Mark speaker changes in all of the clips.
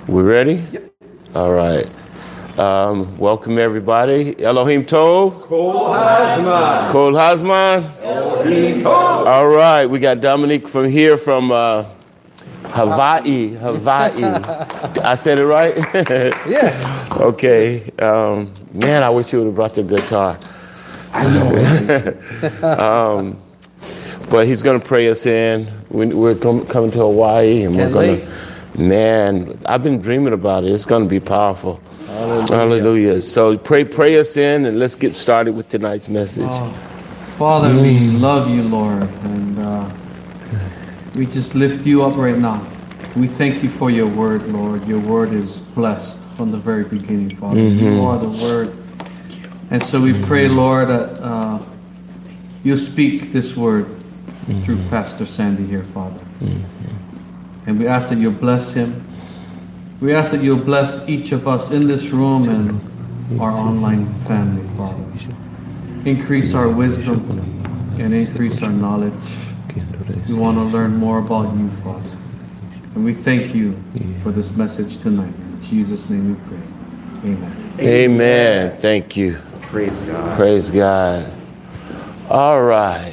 Speaker 1: We ready?
Speaker 2: Yep.
Speaker 1: All right. Welcome, everybody. Elohim Tov.
Speaker 2: Kol Hazman.
Speaker 1: Kol Hazman.
Speaker 2: Elohim Tov.
Speaker 1: All right. We got Dominique from here from Hawaii. I said it right?
Speaker 2: Yes.
Speaker 1: Okay. Man, I wish you would have brought the guitar.
Speaker 2: I know.
Speaker 1: But he's going to pray us in. We're coming to Hawaii, and we're going to. Man, I've been dreaming about it. It's going to be powerful. Hallelujah. So pray us in, and let's get started with tonight's message.
Speaker 3: Father, we love you, Lord, and we just lift you up right now. We thank you for your word, Lord. Your word is blessed from the very beginning, Father. You are the word. And so we pray, Lord, that you'll speak this word through Pastor Sandy here, Father. And we ask that you'll bless him. We ask that you'll bless each of us in this room and our online family, Father. Increase our wisdom and increase our knowledge. We want to learn more about you, Father. And we thank you for this message tonight. In Jesus' name we pray. Amen.
Speaker 1: Amen. Thank you.
Speaker 2: Praise God.
Speaker 1: Praise God. All right.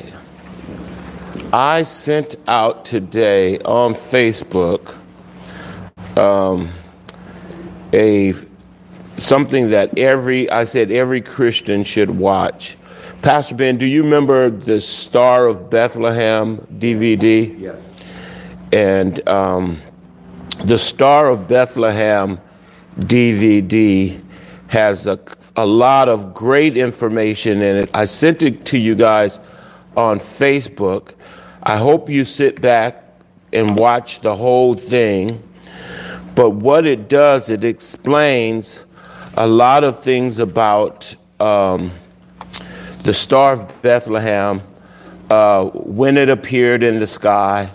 Speaker 1: I sent out today on Facebook something that every Christian should watch. Pastor Ben, do you remember the Star of Bethlehem DVD?
Speaker 2: Yes.
Speaker 1: And the Star of Bethlehem DVD has a lot of great information in it. I sent it to you guys on Facebook. I hope you sit back and watch the whole thing. But what it does, it explains a lot of things about the Star of Bethlehem, when it appeared in the sky,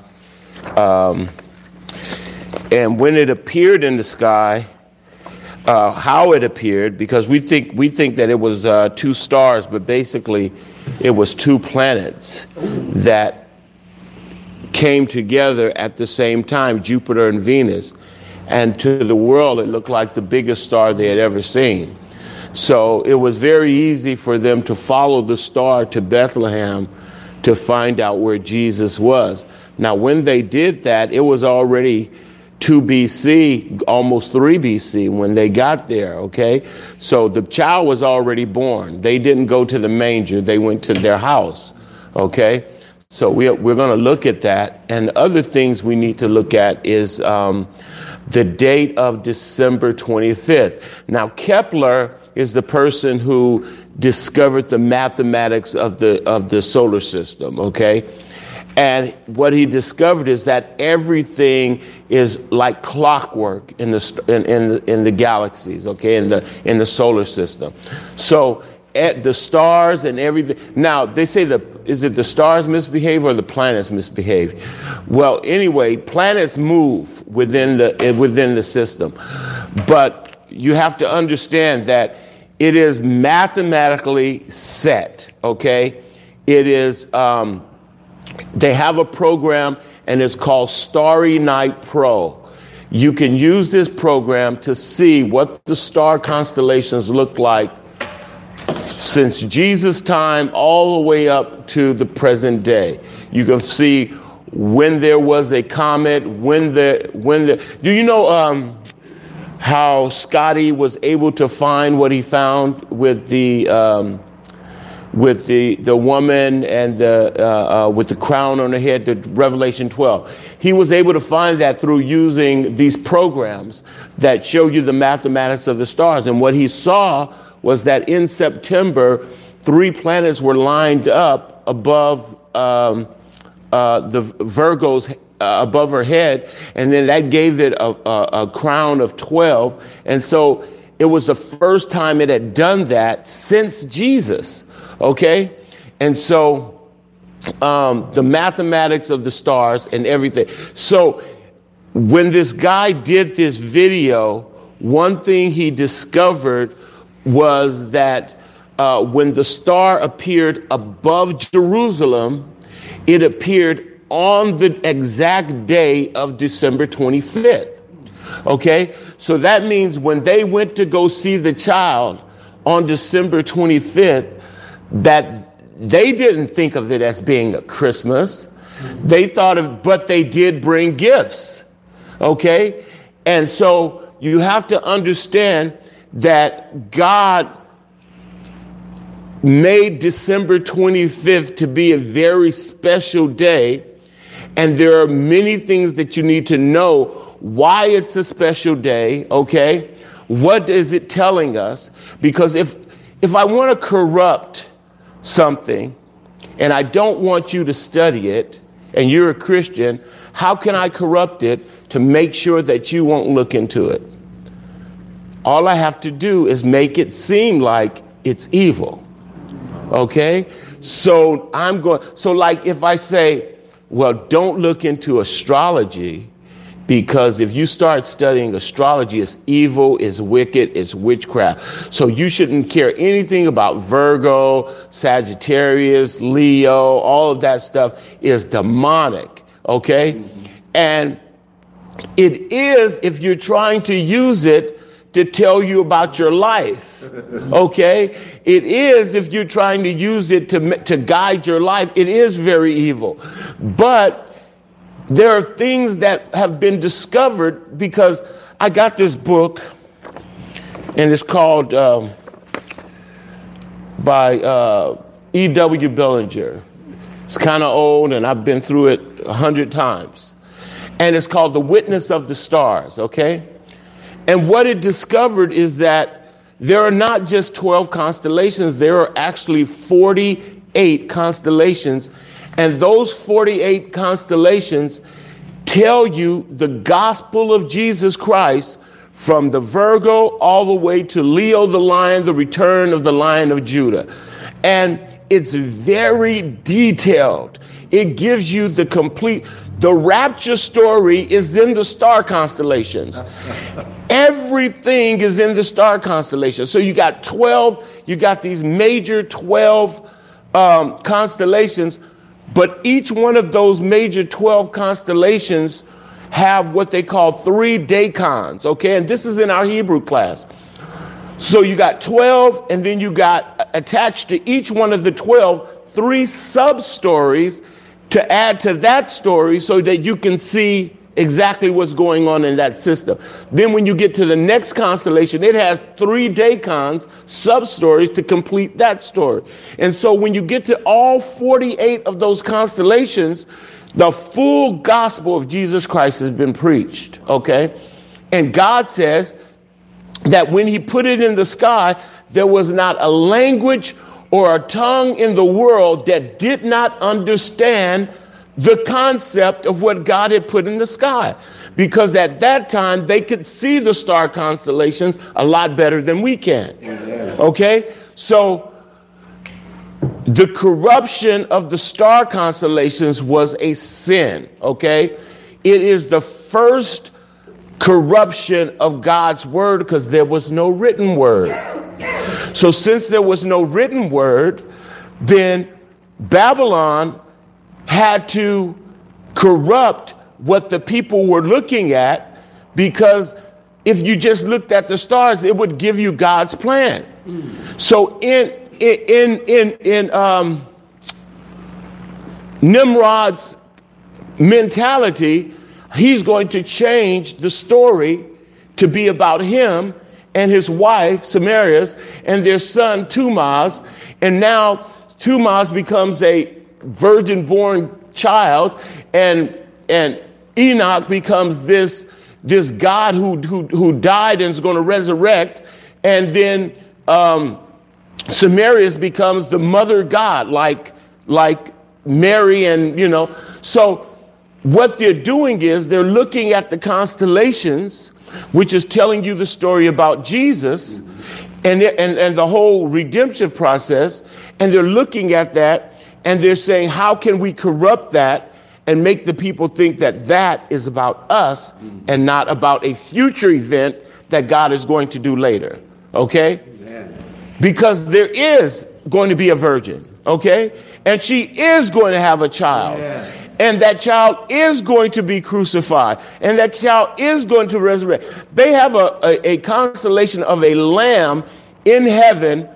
Speaker 1: and when it appeared in the sky, how it appeared, because we think that it was two stars, but basically it was two planets that came together at the same time, Jupiter and Venus. And to the world, it looked like the biggest star they had ever seen. So it was very easy for them to follow the star to Bethlehem to find out where Jesus was. Now, when they did that, it was already 2 BC, almost 3 BC when they got there, okay? So the child was already born. They didn't go to the manger. They went to their house, okay? So we're going to look at that. And other things we need to look at is the date of December 25th. Now, Kepler is the person who discovered the mathematics of the solar system, okay? And what he discovered is that everything is like clockwork in the galaxies, okay, in the solar system. So the stars and everything. Now they say is it the stars misbehave or the planets misbehave? Well, anyway, planets move within the system, but you have to understand that it is mathematically set. Okay, it is. They have a program, and it's called Starry Night Pro. You can use this program to see what the star constellations look like since Jesus' time all the way up to the present day. You can see when there was a comet, do you know how Scotty was able to find what he found with the woman and with the crown on her head, the Revelation 12. He was able to find that through using these programs that show you the mathematics of the stars. And what he saw was that in September, 3 planets were lined up above the Virgo's above her head, and then that gave it a crown of 12. And so it was the first time it had done that since Jesus. Okay? And so the mathematics of the stars and everything. So when this guy did this video, one thing he discovered was that when the star appeared above Jerusalem, it appeared on the exact day of December 25th. Okay, so that means when they went to go see the child on December 25th, that they didn't think of it as being a Christmas. They thought of, but they did bring gifts. Okay, and so you have to understand that God made December 25th to be a very special day. And there are many things that you need to know why it's a special day. Okay, what is it telling us? Because if I want to corrupt something and I don't want you to study it, and you're a Christian, how can I corrupt it to make sure that you won't look into it? All I have to do is make it seem like it's evil. Okay? So like if I say, well, don't look into astrology, because if you start studying astrology, it's evil, it's wicked, it's witchcraft. So you shouldn't care anything about Virgo, Sagittarius, Leo, all of that stuff is demonic, okay? Mm-hmm. And it is if you're trying to use it to tell you about your life, okay? It is if you're trying to use it to guide your life. It is very evil. But there are things that have been discovered, because I got this book, and it's called by E.W. Billinger. It's kind of old, and I've been through it 100 times. And it's called The Witness of the Stars, okay? And what it discovered is that there are not just 12 constellations, there are actually 48 constellations. And those 48 constellations tell you the gospel of Jesus Christ, from the Virgo all the way to Leo the lion, the return of the Lion of Judah. And it's very detailed. It gives you the rapture story is in the star constellations. Everything is in the star constellations. So you got these major 12 constellations. But each one of those major 12 constellations have what they call 3 decans, okay? And this is in our Hebrew class. So you got 12, and then you got attached to each one of the 12, 3 sub-stories to add to that story so that you can see exactly what's going on in that system. Then when you get to the next constellation, it has 3 decans, sub-stories to complete that story. And so when you get to all 48 of those constellations, the full gospel of Jesus Christ has been preached, okay? And God says that when he put it in the sky, there was not a language or a tongue in the world that did not understand the concept of what God had put in the sky. Because at that time, they could see the star constellations a lot better than we can. Okay? So the corruption of the star constellations was a sin. Okay? It is the first corruption of God's word, because there was no written word. So since there was no written word, then Babylon had to corrupt what the people were looking at, because if you just looked at the stars, it would give you God's plan. So in Nimrod's mentality, he's going to change the story to be about him and his wife, Semiramis, and their son, Tumaz. And now Tumaz becomes a virgin-born child, and Enoch becomes this God who died and is going to resurrect, and then Semiramis becomes the mother god, like Mary, and So what they're doing is they're looking at the constellations, which is telling you the story about Jesus and the whole redemptive process, and they're looking at that. And they're saying, how can we corrupt that and make the people think that that is about us and not about a future event that God is going to do later? Okay? Amen. Because there is going to be a virgin, okay? And she is going to have a child. Yeah. And that child is going to be crucified. And that child is going to resurrect. They have a constellation of a lamb in heaven,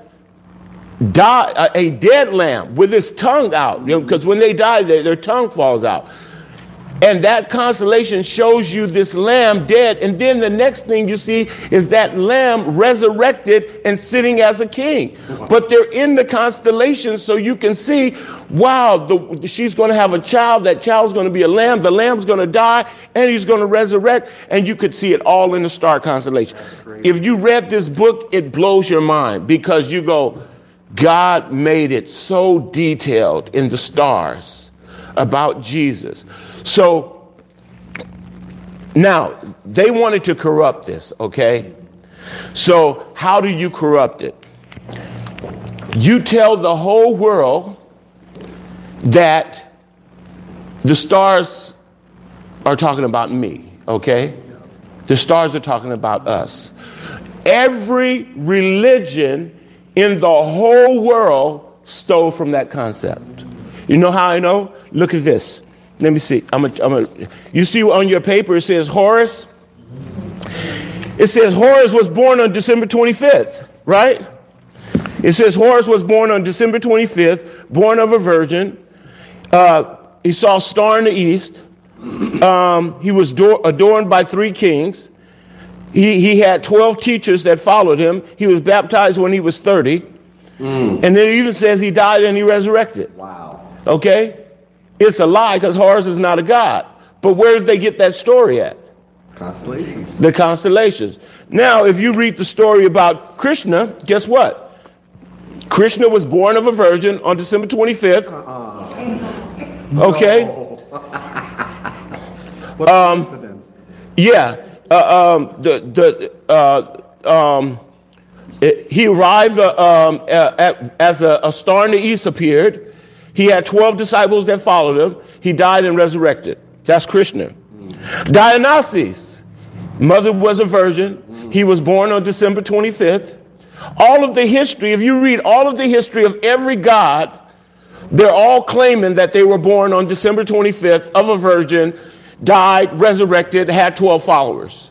Speaker 1: a dead lamb with his tongue out. Because when they die, their tongue falls out. And that constellation shows you this lamb dead. And then the next thing you see is that lamb resurrected and sitting as a king. But they're in the constellation so you can see, wow, she's going to have a child. That child's going to be a lamb. The lamb's going to die and he's going to resurrect. And you could see it all in the star constellation. If you read this book, it blows your mind because you go, God made it so detailed in the stars about Jesus. So now they wanted to corrupt this, okay? So how do you corrupt it? You tell the whole world that the stars are talking about me, okay? The stars are talking about us. Every religion in the whole world stole from that concept. You know how I know? Look at this. Let me see. You see on your paper it says Horus? It says Horus was born on December 25th, right? It says Horus was born on December 25th, born of a virgin. He saw a star in the east. He was adorned by 3 kings. He had 12 teachers that followed him. He was baptized when he was 30. And then it even says he died and he resurrected.
Speaker 2: Wow.
Speaker 1: Okay? It's a lie because Horus is not a god. But where did they get that story at?
Speaker 2: Constellations.
Speaker 1: The constellations. Now, if you read the story about Krishna, guess what? Krishna was born of a virgin on December 25th. Okay?
Speaker 2: What coincidence?
Speaker 1: Yeah. He arrived as a star in the east appeared. He had 12 disciples that followed him. He died and resurrected. That's Krishna. Dionysus, mother was a virgin. He was born on December 25th. All of the history, if you read all of the history of every god, they're all claiming that they were born on December 25th of a virgin, died, resurrected, had 12 followers.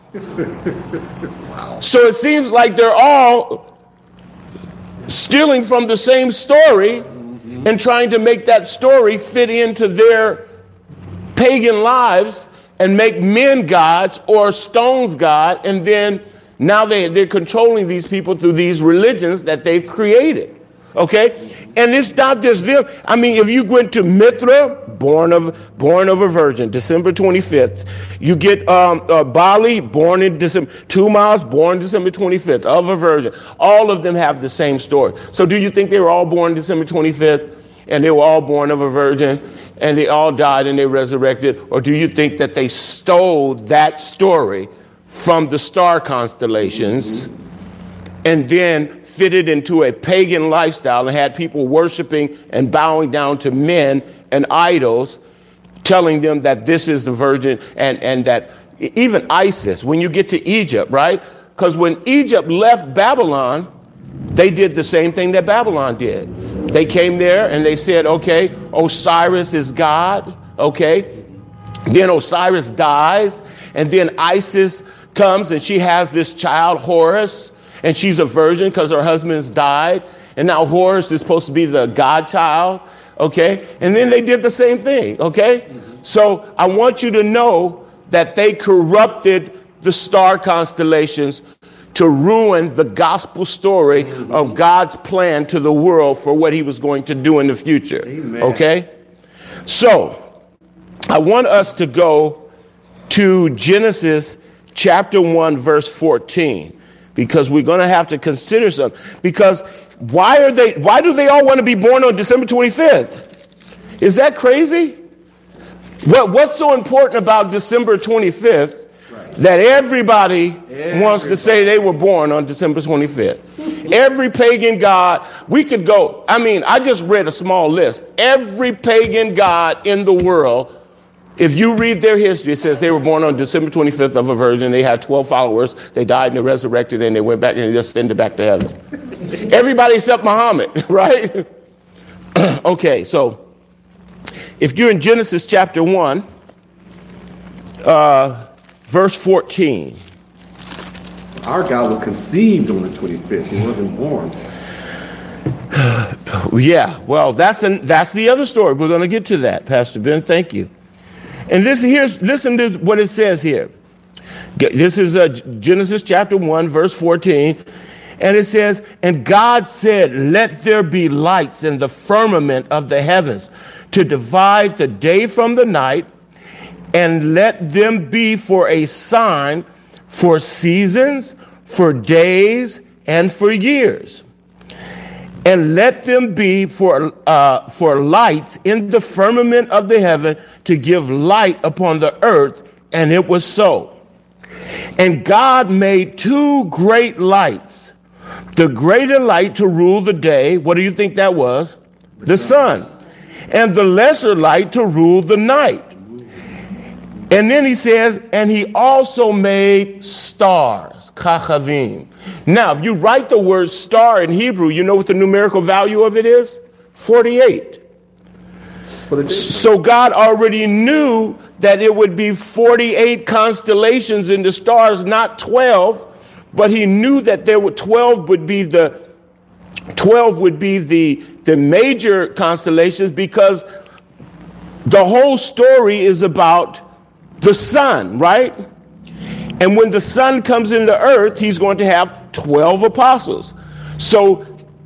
Speaker 1: Wow. So it seems like they're all stealing from the same story and trying to make that story fit into their pagan lives and make men gods or stones God. And then now they're controlling these people through these religions that they've created. Okay? And it's not just them. I mean, if you went to Mithra, born of a virgin, December 25th. You get Bali, born in December. Tumas, born December 25th, of a virgin. All of them have the same story. So do you think they were all born December 25th and they were all born of a virgin and they all died and they resurrected? Or do you think that they stole that story from the star constellations and then fitted into a pagan lifestyle and had people worshiping and bowing down to men and idols, telling them that this is the virgin, and that even Isis, when you get to Egypt, right? Because when Egypt left Babylon, they did the same thing that Babylon did. They came there and they said, okay, Osiris is God, okay? Then Osiris dies, and then Isis comes and she has this child, Horus, and she's a virgin because her husband's died. And now Horus is supposed to be the godchild. Okay. And then they did the same thing. Okay. So I want you to know that they corrupted the star constellations to ruin the gospel story of God's plan to the world for what he was going to do in the future. Amen. Okay. So I want us to go to Genesis chapter 1, verse 14. Because we're going to have to consider something. Because why do they all want to be born on December 25th? Is that crazy? What's so important about December 25th that everybody wants to say they were born on December 25th? Every pagan god, we could go, I just read a small list. Every pagan god in the world, if you read their history, it says they were born on December 25th of a virgin. They had 12 followers. They died and they resurrected and they went back and they just ascended back to heaven. Everybody except Muhammad, right? Okay, so if you're in Genesis chapter 1, verse 14.
Speaker 2: Our God was conceived on the 25th. He wasn't born.
Speaker 1: Yeah, well, that's the other story. We're going to get to that, Pastor Ben. Thank you. And listen to what it says here. This is Genesis chapter 1, verse 14. And it says, and God said, let there be lights in the firmament of the heavens to divide the day from the night, and let them be for a sign for seasons, for days, and for years. And let them be for lights in the firmament of the heaven to give light upon the earth. And it was so. And God made two great lights. The greater light to rule the day. What do you think that was? The sun. And the lesser light to rule the night. And then he says, and he also made stars, kachavim. Now, if you write the word star in Hebrew, you know what the numerical value of it is? 48. So God already knew that it would be 48 constellations in the stars, not 12, but he knew that there were 12 would be the major constellations, because the whole story is about the sun, right? And when the sun comes in the earth, he's going to have 12 apostles. So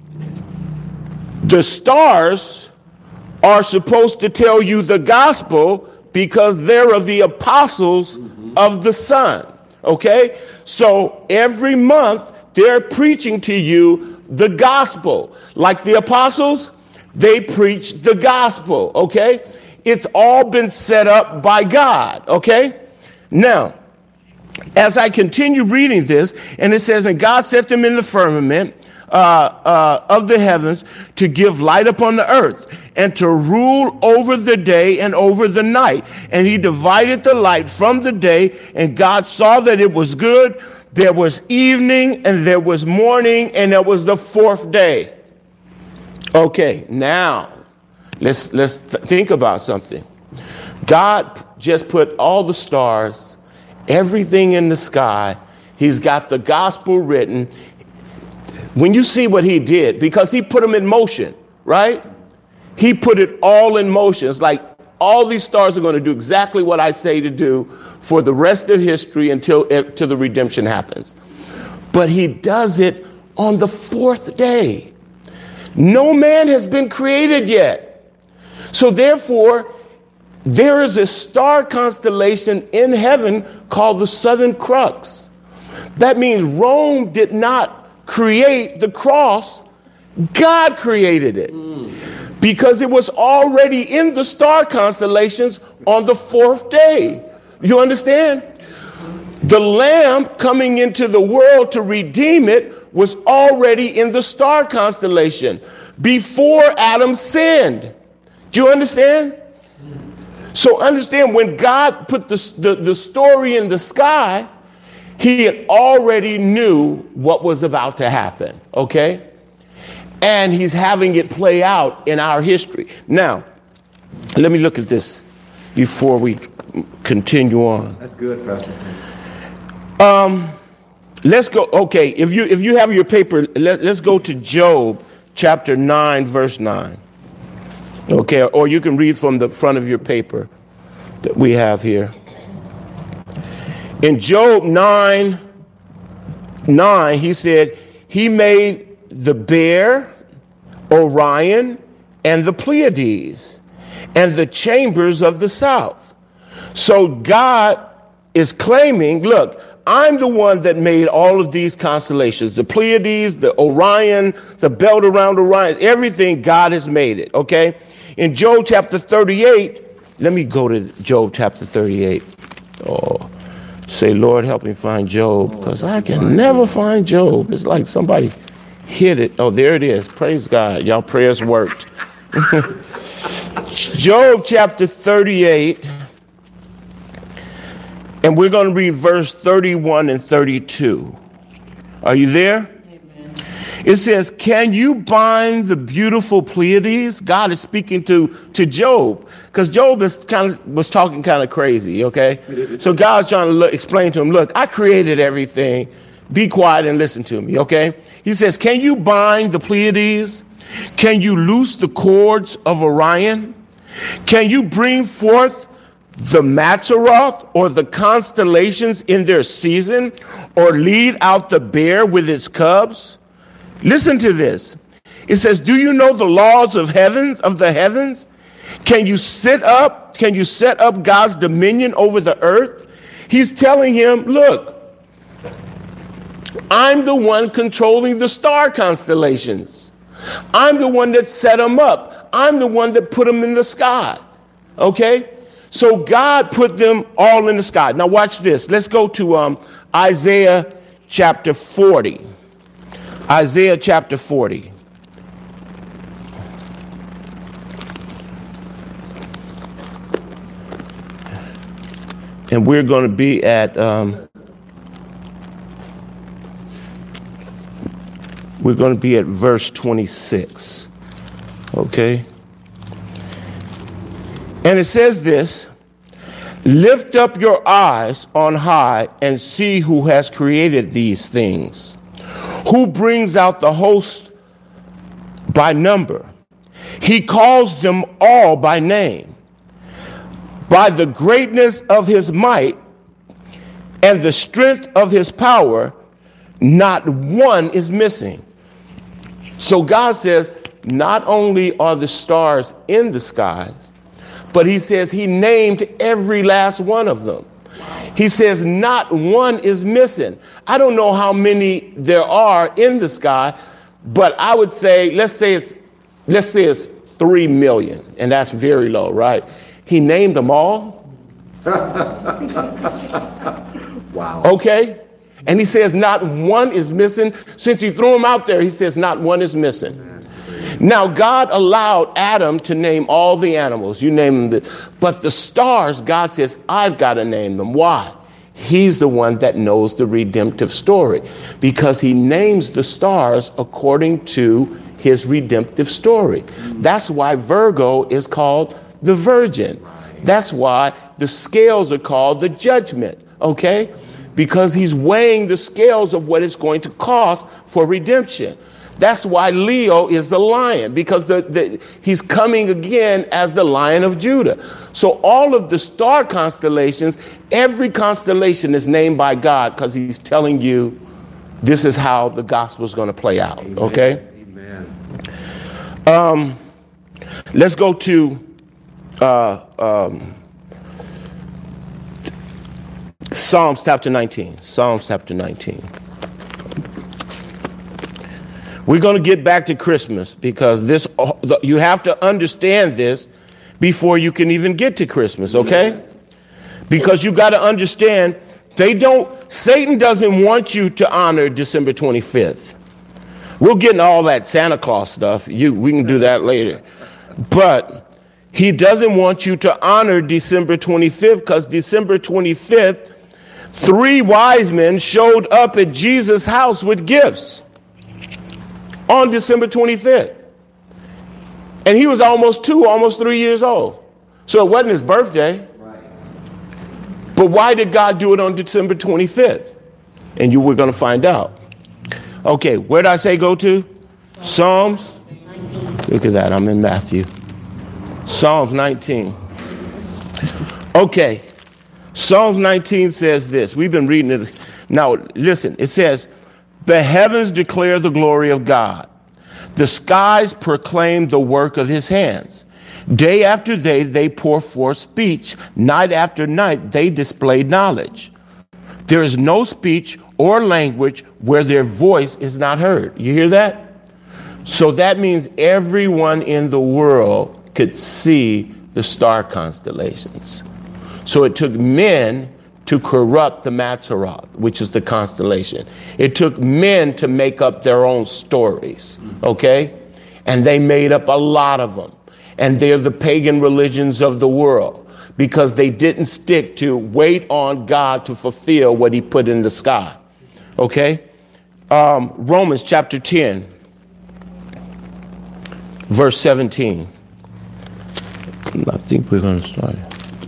Speaker 1: the stars are supposed to tell you the gospel because they're the apostles of the sun, okay? So every month they're preaching to you the gospel. Like the apostles, they preach the gospel, okay? It's all been set up by God, okay? Now, as I continue reading this, and it says, and God set them in the firmament of the heavens to give light upon the earth and to rule over the day and over the night. And he divided the light from the day, and God saw that it was good. There was evening, and there was morning, and there was the fourth day. Okay, now, let's think about something. God just put all the stars, everything in the sky. He's got the gospel written. When you see what he did, because he put them in motion, right? He put it all in motion. It's like all these stars are going to do exactly what I say to do for the rest of history until the redemption happens. But he does it on the fourth day. No man has been created yet. So therefore, there is a star constellation in heaven called the Southern Crux. That means Rome did not create the cross. God created it. Because it was already in the star constellations on the fourth day. You understand? The Lamb coming into the world to redeem it was already in the star constellation before Adam sinned. Do you understand? So understand, when God put the story in the sky, he had already knew what was about to happen, okay? And he's having it play out in our history. Now, let me look at this before we continue on.
Speaker 2: That's good, Pastor.
Speaker 1: Let's go. Okay, if you have your paper, let's go to Job chapter 9, verse 9. Okay, or you can read from the front of your paper that we have here. In Job 9, he said, he made the bear, Orion, and the Pleiades, and the chambers of the south. So God is claiming, look, I'm the one that made all of these constellations, the Pleiades, the Orion, the belt around Orion, everything, God has made it, okay? In Job chapter 38, let me go to Job chapter 38. Oh, say, Lord, help me find Job, because I can never find Job. It's like somebody hit it. Oh, there it is. Praise God. Y'all prayers worked. Job chapter 38. And we're going to read verse 31 and 32. Are you there? Amen. It says, can you bind the beautiful Pleiades? God is speaking to Job, because Job was talking kind of crazy, okay? So God's trying to explain to him, look, I created everything. Be quiet and listen to me, okay? He says, can you bind the Pleiades? Can you loose the cords of Orion? Can you bring forth the Mazzaroth, or the constellations in their season, or lead out the bear with its cubs? Listen to this. It says, do you know the laws of the heavens? Can you set up God's dominion over the earth? He's telling him, look, I'm the one controlling the star constellations. I'm the one that set them up. I'm the one that put them in the sky. Okay? So God put them all in the sky. Now watch this. Let's go to Isaiah chapter 40. Isaiah chapter 40. And we're going to be at verse 26. Okay? And it says this, lift up your eyes on high and see who has created these things, who brings out the host by number. He calls them all by name. By the greatness of his might and the strength of his power, not one is missing. So God says, not only are the stars in the skies, but he says he named every last one of them. He says not one is missing. I don't know how many there are in the sky, but I would say, let's say it's 3 million, and that's very low, right? He named them all.
Speaker 2: Wow.
Speaker 1: Okay? And he says not one is missing. Since he threw them out there, he says not one is missing. Now, God allowed Adam to name all the animals. You name them. But the stars, God says, I've got to name them. Why? He's the one that knows the redemptive story, because he names the stars according to his redemptive story. That's why Virgo is called the Virgin. That's why the scales are called the judgment, okay? Because he's weighing the scales of what it's going to cost for redemption. That's why Leo is the lion, because he's coming again as the Lion of Judah. So all of the star constellations, every constellation is named by God, because he's telling you this is how the gospel is going to play out. Amen. Okay? Amen. Let's go to Psalms chapter 19. Psalms chapter 19. We're going to get back to Christmas, because you have to understand this before you can even get to Christmas, okay? Because you got to understand, Satan doesn't want you to honor December 25th. We'll get into all that Santa Claus stuff. We can do that later. But he doesn't want you to honor December 25th, because December 25th, 3 wise men showed up at Jesus' house with gifts. On December 25th. And he was almost 3 years old. So it wasn't his birthday. Right. But why did God do it on December 25th? And you were going to find out. Okay, where did I say go to? Psalms 19. Look at that, I'm in Matthew. Psalms 19. Okay, Psalms 19 says this. We've been reading it. Now, listen, it says, the heavens declare the glory of God. The skies proclaim the work of his hands. Day after day, they pour forth speech. Night after night, they display knowledge. There is no speech or language where their voice is not heard. You hear that? So that means everyone in the world could see the star constellations. So it took men to corrupt the Mazzaroth, which is the constellation. It took men to make up their own stories, okay? And they made up a lot of them. And they're the pagan religions of the world, because they didn't stick to wait on God to fulfill what he put in the sky, okay? Romans chapter 10. verse 17. I think we're going to start.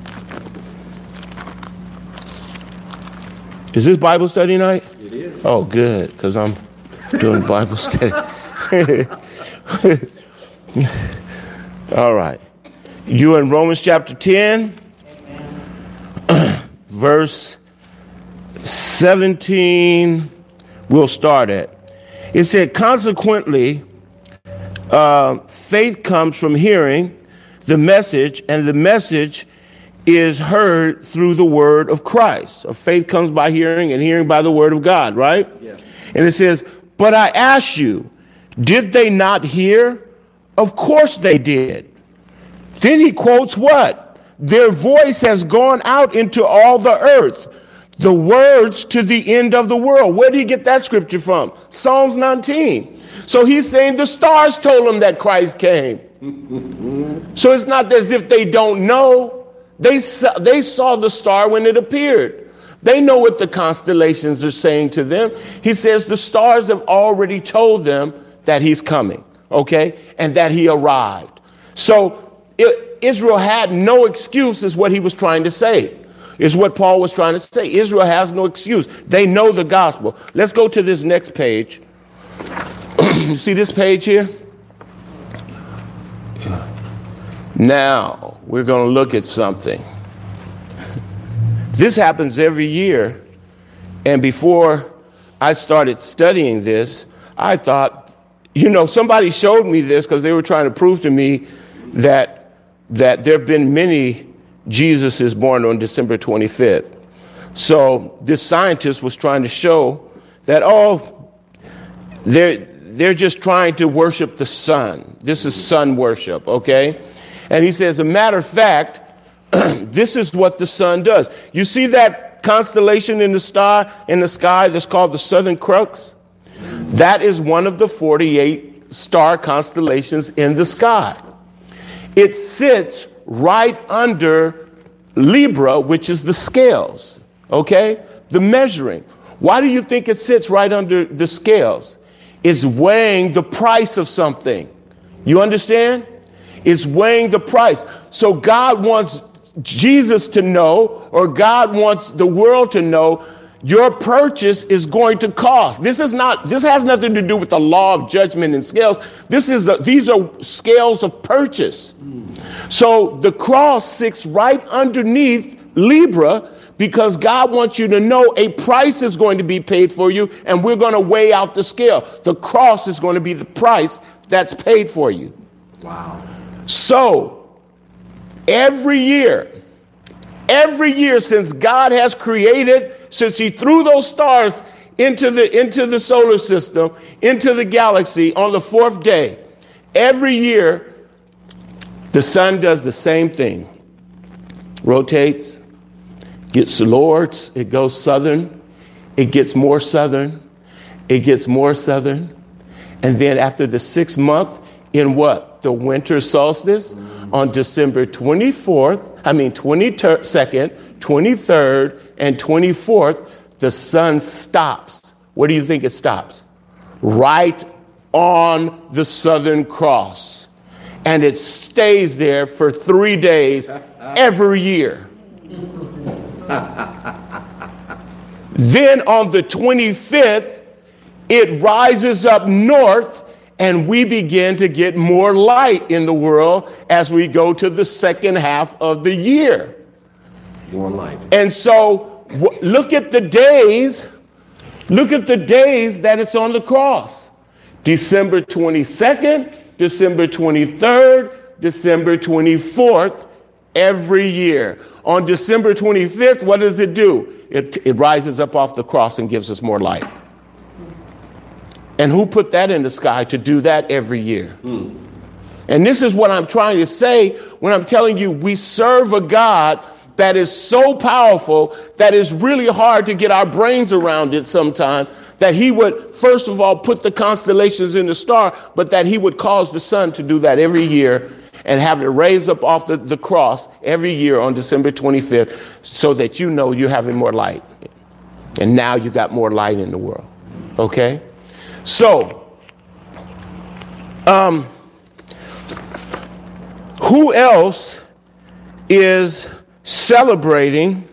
Speaker 1: Is this Bible study night?
Speaker 2: It is.
Speaker 1: Oh, good, because I'm doing Bible study. All right. You in Romans chapter 10, verse 17, we'll start at. It said, consequently, faith comes from hearing the message, and the message is heard through the word of Christ. So faith comes by hearing, and hearing by the word of God, right?
Speaker 2: Yes.
Speaker 1: And it says, but I ask you, did they not hear? Of course they did. Then he quotes what? Their voice has gone out into all the earth, the words to the end of the world. Where did he get that scripture from? Psalms 19. So he's saying the stars told him that Christ came. So it's not as if they don't know. They saw the star when it appeared. They know what the constellations are saying to them. He says the stars have already told them that he's coming, okay, and that he arrived. So Israel had no excuse, is what he was trying to say, is what Paul was trying to say. Israel has no excuse. They know the gospel. Let's go to this next page. You see this page here? Now, we're going to look at something. This happens every year. And before I started studying this, I thought, somebody showed me this because they were trying to prove to me that there have been many Jesuses born on December 25th. So this scientist was trying to show that, they're just trying to worship the sun. This is sun worship, okay? And he says, as a matter of fact, this is what the sun does. You see that constellation in the sky that's called the Southern Crux? That is one of the 48 star constellations in the sky. It sits right under Libra, which is the scales, okay? The measuring. Why do you think it sits right under the scales? It's weighing the price of something. You understand? It's weighing the price. So God wants Jesus to know, or God wants the world to know, your purchase is going to cost. This has nothing to do with the law of judgment and scales. These are scales of purchase. So the cross sits right underneath Libra, because God wants you to know a price is going to be paid for you, and we're going to weigh out the scale. The cross is going to be the price that's paid for you.
Speaker 2: Wow.
Speaker 1: So every year since God has created, since he threw those stars into the solar system, into the galaxy on the fourth day, every year the sun does the same thing. Rotates, gets lords, it goes southern, it gets more southern, it gets more southern. And then after the 6th month, in what? The winter solstice, on December 22nd, 23rd, and 24th, the sun stops. Where do you think it stops? Right on the Southern Cross. And it stays there for 3 days every year. Then on the 25th, it rises up north, and we begin to get more light in the world as we go to the second half of the year.
Speaker 2: More light.
Speaker 1: And so look at the days. Look at the days that it's on the cross. December 22nd, December 23rd, December 24th, every year. On December 25th, what does it do? It rises up off the cross and gives us more light. And who put that in the sky to do that every year? And this is what I'm trying to say when I'm telling you we serve a God that is so powerful that it's really hard to get our brains around it sometimes, that he would, first of all, put the constellations in the star, but that he would cause the sun to do that every year and have it raise up off the cross every year on December 25th so that you know you're having more light. And now you got more light in the world. Okay? So, Who else is celebrating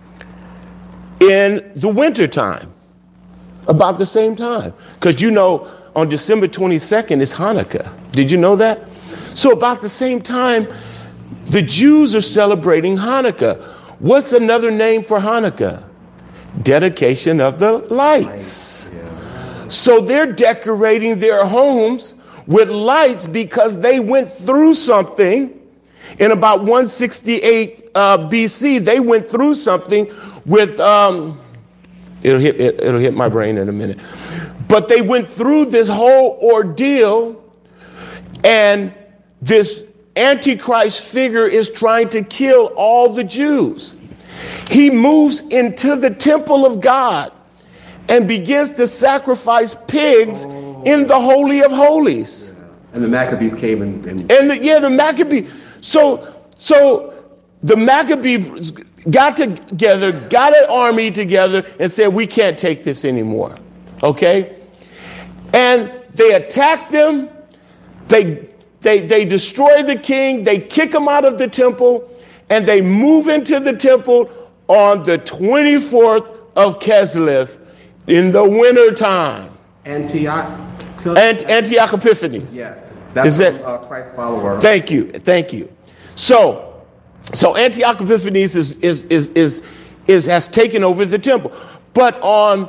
Speaker 1: in the wintertime about the same time? Because you know, on December 22nd is Hanukkah. Did you know that? So about the same time, the Jews are celebrating Hanukkah. What's another name for Hanukkah? Dedication of the lights. So they're decorating their homes with lights because they went through something. In about 168 BC, they went through something with, it'll hit my brain in a minute. But they went through this whole ordeal, and this Antichrist figure is trying to kill all the Jews. He moves into the temple of God and begins to sacrifice pigs in the Holy of Holies.
Speaker 2: And the Maccabees came and
Speaker 1: the Maccabees. So the Maccabees got together, got an army together, and said, we can't take this anymore. Okay? And they attacked them. They destroy the king. They kick him out of the temple, and they move into the temple on the 24th of Kislev in the winter time.
Speaker 2: Antioch
Speaker 1: Epiphanes.
Speaker 2: Yes, that's Christ's follower.
Speaker 1: Thank you. So Antioch Epiphanes has taken over the temple, but on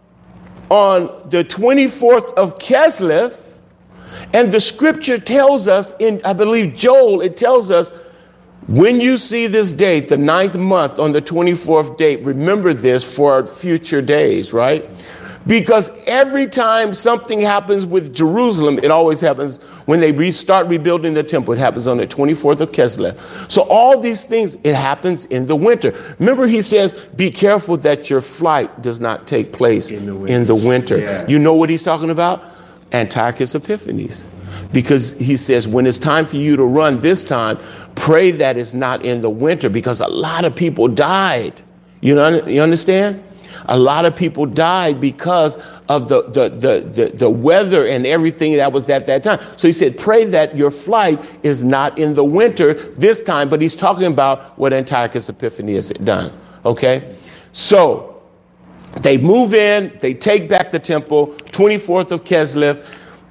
Speaker 1: the 24th of Kislev, and the scripture tells us in, I believe, Joel, it tells us, when you see this date, the 9th month on the 24th date, remember this for future days, right? Because every time something happens with Jerusalem, it always happens when they start rebuilding the temple. It happens on the 24th of Kislev. So all these things, it happens in the winter. Remember, he says, be careful that your flight does not take place in the winter. Yeah. You know what he's talking about? Antiochus Epiphanes. Because he says, when it's time for you to run this time, pray that it's not in the winter, because a lot of people died. You understand? A lot of people died because of the weather and everything that was at that time. So he said, pray that your flight is not in the winter this time. But he's talking about what Antiochus Epiphanes had done. Okay? So they move in, they take back the temple, 24th of Kislev.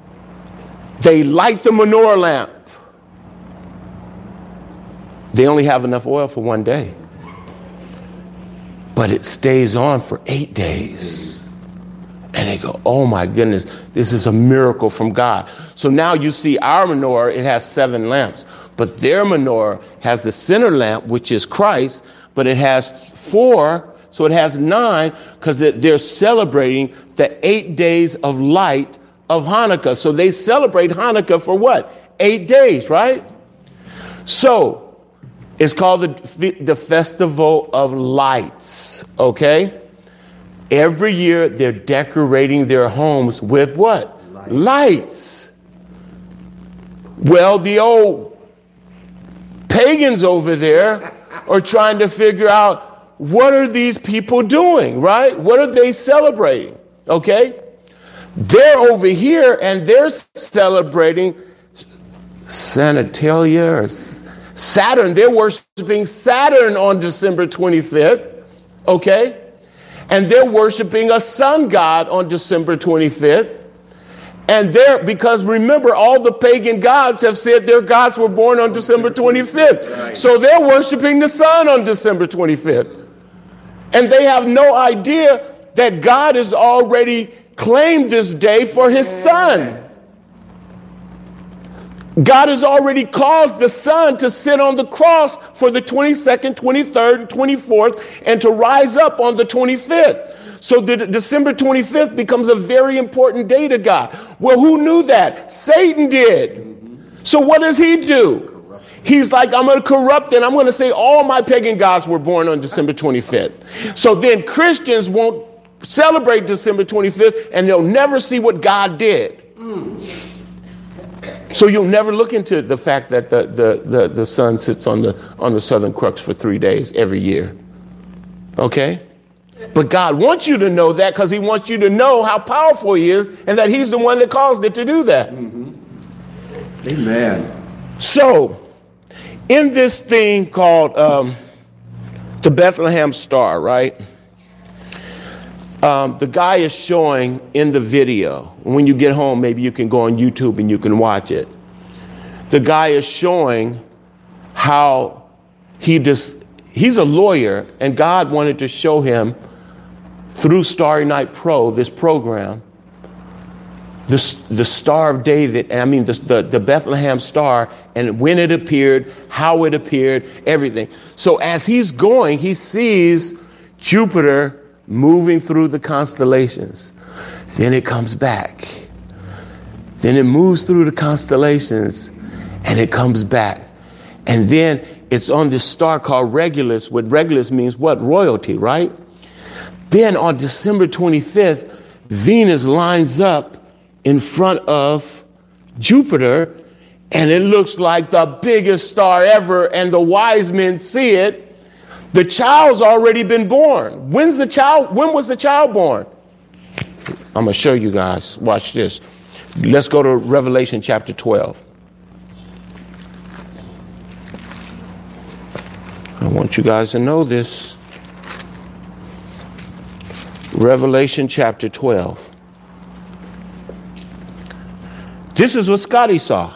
Speaker 1: They light the menorah lamp. They only have enough oil for one day. But it stays on for 8 days. And they go, oh my goodness, this is a miracle from God. So now you see our menorah, it has 7 lamps. But their menorah has the center lamp, which is Christ, but it has 4, so it has 9, because they're celebrating the 8 days of light of Hanukkah. So they celebrate Hanukkah for what? 8 days, right? So it's called the Festival of Lights, okay? Every year they're decorating their homes with what? Lights. Well, the old pagans over there are trying to figure out, what are these people doing, right? What are they celebrating, okay? They're over here and they're celebrating Sanitalia or Saturn. They're worshiping Saturn on December 25th, okay? And they're worshiping a sun god on December 25th. And because remember, all the pagan gods have said their gods were born on December 25th. Right. So they're worshiping the sun on December 25th. And they have no idea that God has already claimed this day for his son. God has already caused the Son to sit on the cross for the 22nd, 23rd, and 24th, and to rise up on the 25th. So the December 25th becomes a very important day to God. Well, who knew that? Satan did. So what does he do? He's like, I'm going to corrupt and I'm going to say all my pagan gods were born on December 25th. So then Christians won't celebrate December 25th and they'll never see what God did. So you'll never look into the fact that the sun sits on the southern crux for 3 days every year. Okay? But God wants you to know that because he wants you to know how powerful he is and that he's the one that caused it to do that.
Speaker 2: Mm-hmm. Amen.
Speaker 1: So in this thing called the Bethlehem Star, right? The guy is showing in the video. When you get home, maybe you can go on YouTube and you can watch it. The guy is showing how he's a lawyer, and God wanted to show him through Starry Night Pro, this program, the Star of David, the Bethlehem Star, and when it appeared, how it appeared, everything. So as he's going, he sees Jupiter moving through the constellations. Then it comes back. Then it moves through the constellations, and it comes back. And then it's on this star called Regulus. What Regulus means, what? Royalty, right? Then on December 25th, Venus lines up in front of Jupiter, and it looks like the biggest star ever, and the wise men see it. The child's already been born. When was the child born? I'm going to show you guys. Watch this. Let's go to Revelation chapter 12. I want you guys to know this. Revelation chapter 12. This is what Scotty saw.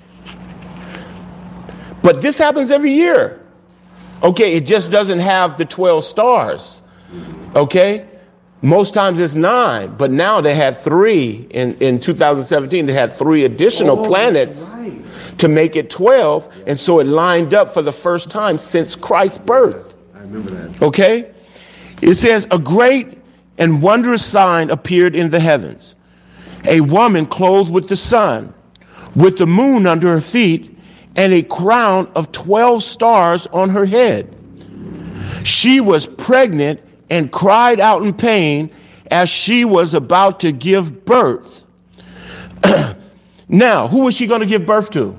Speaker 1: But this happens every year. Okay, it just doesn't have the 12 stars. Okay? Most times it's 9, but now they had 3. In 2017, they had 3 additional planets to make it 12. And so it lined up for the first time since Christ's birth.
Speaker 2: I remember that.
Speaker 1: Okay? It says, a great and wondrous sign appeared in the heavens. A woman clothed with the sun, with the moon under her feet, and a crown of 12 stars on her head. She was pregnant and cried out in pain as she was about to give birth. Now, who was she going to give birth to?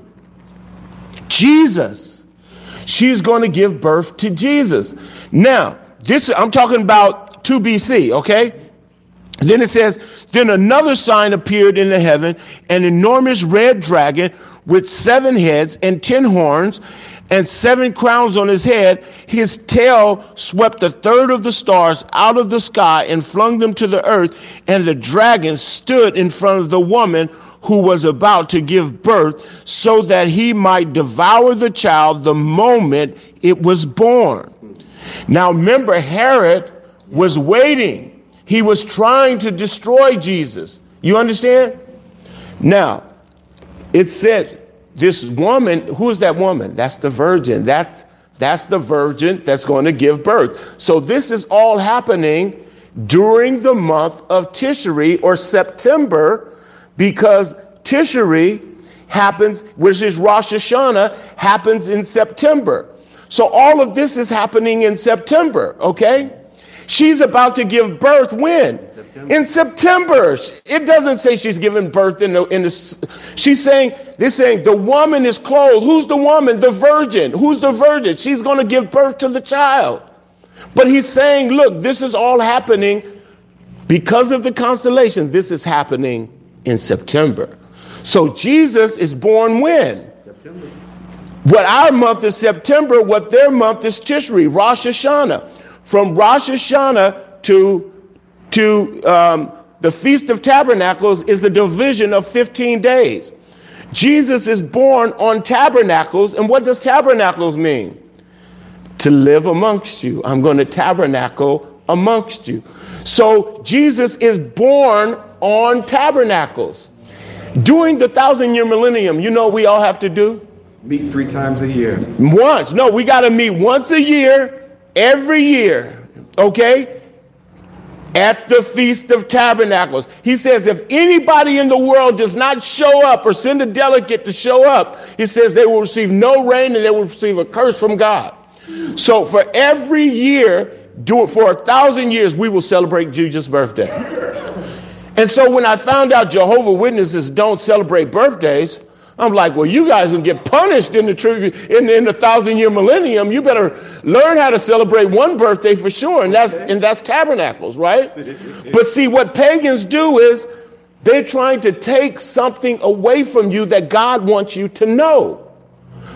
Speaker 1: Jesus. She's going to give birth to Jesus. Now, I'm talking about 2 BC, okay? Then it says, then another sign appeared in the heaven, an enormous red dragon with 7 heads and 10 horns and 7 crowns on his head. His tail swept a third of the stars out of the sky and flung them to the earth. And the dragon stood in front of the woman who was about to give birth, so that he might devour the child the moment it was born. Now remember, Herod was waiting. He was trying to destroy Jesus. You understand? Now, it says this woman, who is that woman? That's the virgin. That's the virgin that's going to give birth. So this is all happening during the month of Tishri, or September, because Tishri happens, which is Rosh Hashanah, happens in September. So all of this is happening in September, okay? She's about to give birth when? In September. It doesn't say she's giving birth she's saying, the woman is clothed. Who's the woman? The virgin. Who's the virgin? She's going to give birth to the child. But he's saying, look, this is all happening because of the constellation. This is happening in September. So Jesus is born when?
Speaker 2: September.
Speaker 1: What our month is September, what their month is Tishri, Rosh Hashanah. From Rosh Hashanah to the Feast of Tabernacles is the division of 15 days. Jesus is born on Tabernacles. And what does Tabernacles mean? To live amongst you. I'm going to tabernacle amongst you. So Jesus is born on Tabernacles. During the 1,000-year millennium, you know what we all have to do?
Speaker 2: Meet 3 times a year.
Speaker 1: Once. No, we got to meet once a year. Every year, okay, at the Feast of Tabernacles. He says if anybody in the world does not show up or send a delegate to show up, he says they will receive no rain and they will receive a curse from God. So for every year, for 1,000 years, we will celebrate Jesus' birthday. And so when I found out Jehovah's Witnesses don't celebrate birthdays, I'm like, well, you guys will get punished in the 1,000-year millennium. You better learn how to celebrate one birthday for sure, and that's Tabernacles, right? But see, what pagans do is they're trying to take something away from you that God wants you to know.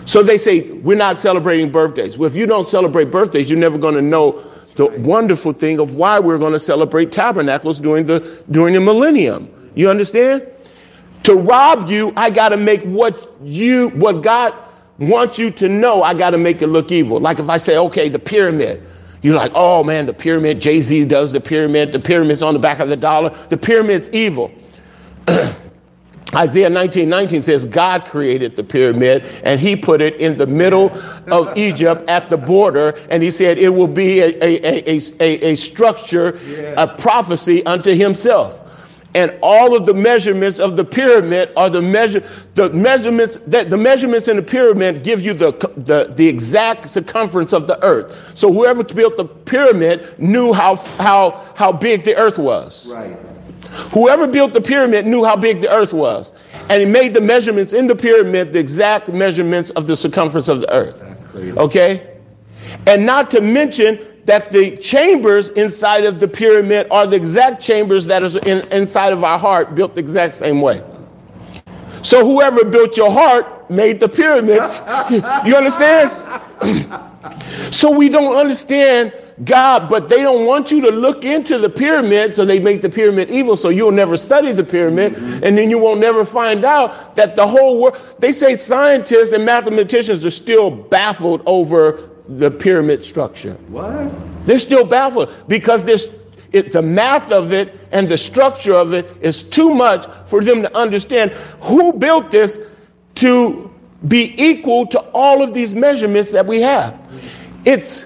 Speaker 1: So they say, we're not celebrating birthdays. Well, if you don't celebrate birthdays, you're never going to know the wonderful thing of why we're going to celebrate tabernacles during the millennium. You understand? To rob you, I got to make what God wants you to know, I got to make it look evil. Like if I say, okay, the pyramid. You're like, oh man, the pyramid, Jay-Z does the pyramid's on the back of the dollar. The pyramid's evil. Isaiah 19:19 says God created the pyramid and he put it in the middle of Egypt at the border. And he said it will be a structure, a prophecy unto himself. And all of the measurements of the pyramid are the measurements in the pyramid give you the exact circumference of the earth. So whoever built the pyramid knew how big the earth was.
Speaker 2: Right.
Speaker 1: Whoever built the pyramid knew how big the earth was. And he made the measurements in the pyramid the exact measurements of the circumference of the earth.
Speaker 2: That's crazy.
Speaker 1: Okay? And not to mention that the chambers inside of the pyramid are the exact chambers that is inside of our heart, built the exact same way. So whoever built your heart made the pyramids. You understand? So we don't understand God, but they don't want you to look into the pyramid, so they make the pyramid evil, so you'll never study the pyramid, and then you won't never find out that the whole world, they say scientists and mathematicians are still baffled over the pyramid structure.
Speaker 2: What?
Speaker 1: They're still baffled because the math of it and the structure of it is too much for them to understand who built this to be equal to all of these measurements that we have. It's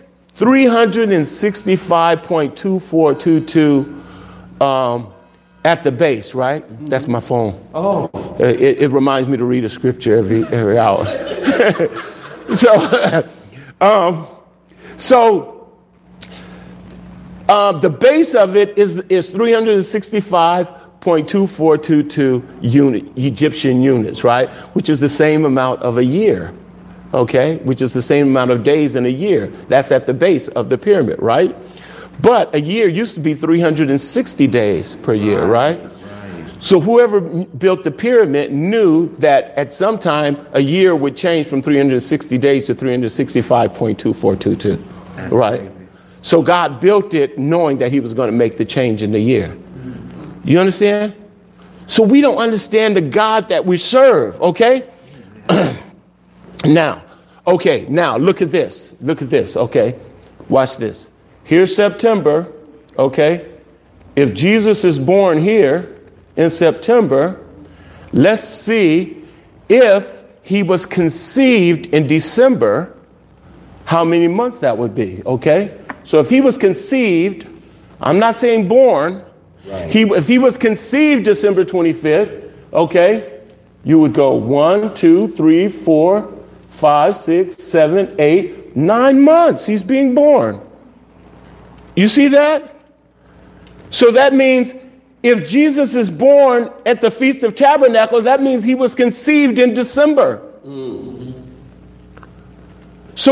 Speaker 1: 365.2422 at the base, right? That's my phone. Oh, it reminds me to read a scripture every hour. The base of it is 365.2422 Egyptian units, right? Which is the same amount of a year. Okay, which is the same amount of days in a year. That's at the base of the pyramid, right? But a year used to be 360 days per year, right? So whoever built the pyramid knew that at some time a year would change from 360 days to 365.2422, right? Crazy. So God built it knowing that he was going to make the change in the year. You understand? So we don't understand the God that we serve, okay? Now look at this, okay? Watch this. Here's September, okay? If Jesus is born here in September, let's see if he was conceived in December, how many months that would be, okay? So if he was conceived, I'm not saying born, right. If he was conceived December 25th, okay, you would go 1, 2, 3, 4, 5, 6, 7, 8, 9 months he's being born. You see that? So that means if Jesus is born at the Feast of Tabernacles, that means he was conceived in December. Mm-hmm. So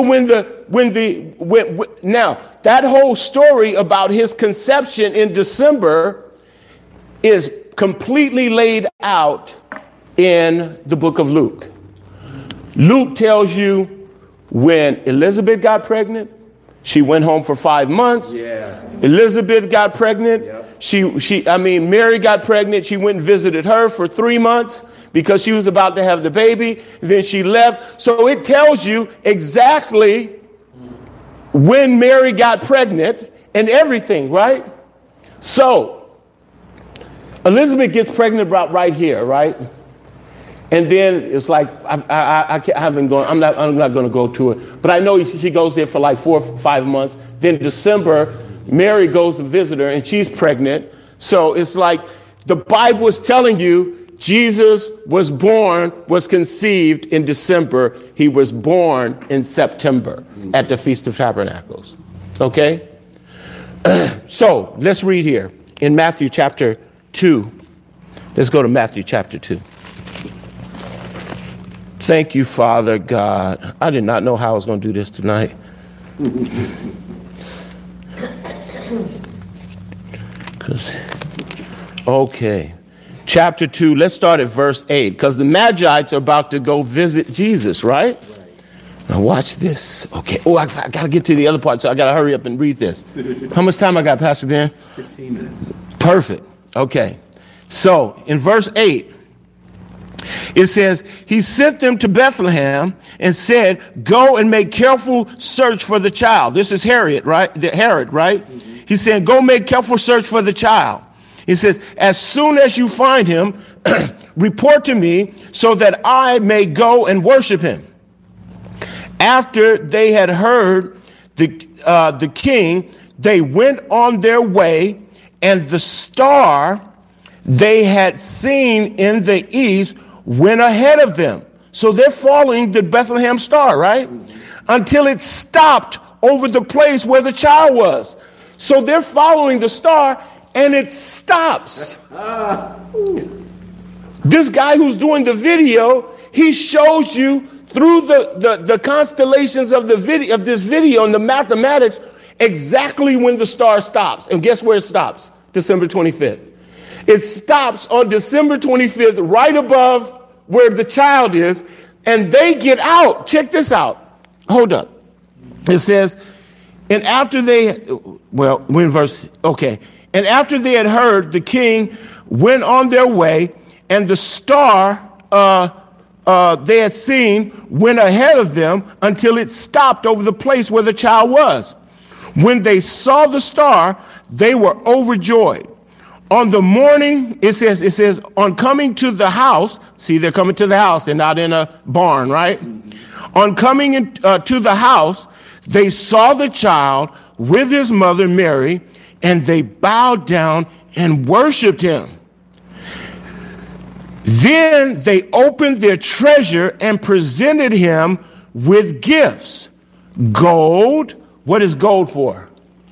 Speaker 1: now that whole story about his conception in December is completely laid out in the book of Luke. Luke tells you when Elizabeth got pregnant, she went home for 5 months. Yeah. Elizabeth got pregnant. Yep. Mary got pregnant. She went and visited her for 3 months because she was about to have the baby. Then she left. So it tells you exactly when Mary got pregnant and everything, right? So Elizabeth gets pregnant about right here, right? And then it's like I haven't gone. I'm not going to go to it. But I know she goes there for like 4 or 5 months. Then December, Mary goes to visit her, and she's pregnant. So it's like the Bible is telling you Jesus was conceived in December. He was born in September at the Feast of Tabernacles. Okay. So let's read here in Matthew chapter 2. Let's go to Matthew chapter 2. Thank you, Father God. I did not know how I was going to do this tonight. Okay. Chapter 2, let's start at verse 8. Because the Magites are about to go visit Jesus, right? Now watch this. Okay. Oh, I got to get to the other part, so I got to hurry up and read this. How much time I got, Pastor Ben?
Speaker 2: 15 minutes.
Speaker 1: Perfect. Okay. So in verse 8, it says, he sent them to Bethlehem and said, go and make careful search for the child. This is Herod, right? Mm-hmm. He said, go make careful search for the child. He says, as soon as you find him, report to me so that I may go and worship him. After they had heard the king, they went on their way, and the star they had seen in the east went ahead of them. So they're following the Bethlehem star, right? Until it stopped over the place where the child was. So they're following the star, and it stops. This guy who's doing the video, he shows you through the constellations of the video, of this video and the mathematics, exactly when the star stops. And guess where it stops? December 25th. It stops on December 25th, right above where the child is, and they get out. Check this out. Hold up. It says, and after they, well, when verse, okay. And after they had heard, the king went on their way, and the star they had seen went ahead of them until it stopped over the place where the child was. When they saw the star, they were overjoyed. On the morning, it says, on coming to the house, see, they're coming to the house, they're not in a barn, right? On coming to the house, they saw the child with his mother Mary, and they bowed down and worshiped him. Then they opened their treasure and presented him with gifts. Gold. What is gold for?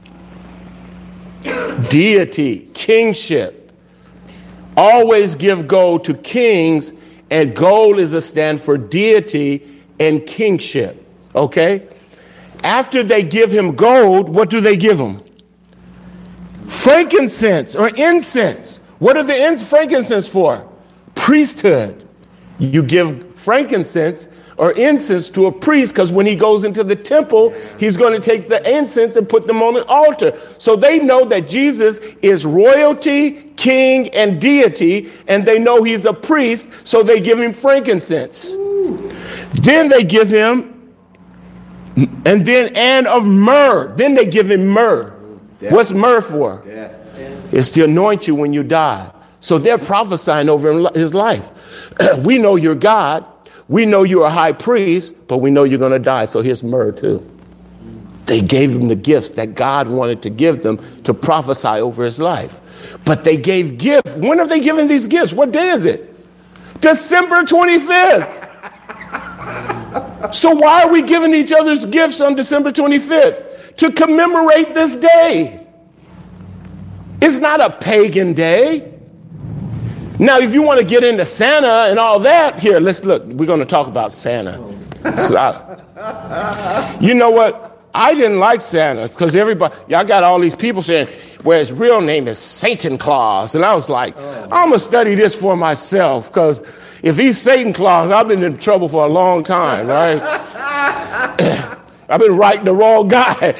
Speaker 1: Deity, kingship. Always give gold to kings, and gold is a stand for deity and kingship. Okay? After they give him gold, what do they give him? Frankincense or incense. What are the frankincense for? Priesthood. You give frankincense or incense to a priest because when he goes into the temple, he's going to take the incense and put them on the altar. So they know that Jesus is royalty, king, and deity, and they know he's a priest, so they give him frankincense. Then they give him, and of myrrh. Then they give him myrrh. What's myrrh for? It's to anoint you when you die. So they're prophesying over his life. We know you're God. We know you're a high priest, but we know you're going to die. So here's myrrh too. They gave him the gifts that God wanted to give them to prophesy over his life. But they gave gifts. When are they giving these gifts? What day is it? December 25th. So why are we giving each other's gifts on December 25th? To commemorate this day. It's not a pagan day. Now, if you want to get into Santa and all that, here, let's look. We're going to talk about Santa. You know what? I didn't like Santa because everybody, y'all got all these people saying, well, his real name is Satan Claus. And I was like, I'm going to study this for myself because if he's Satan Claus, I've been in trouble for a long time, right? I've been writing the wrong guy.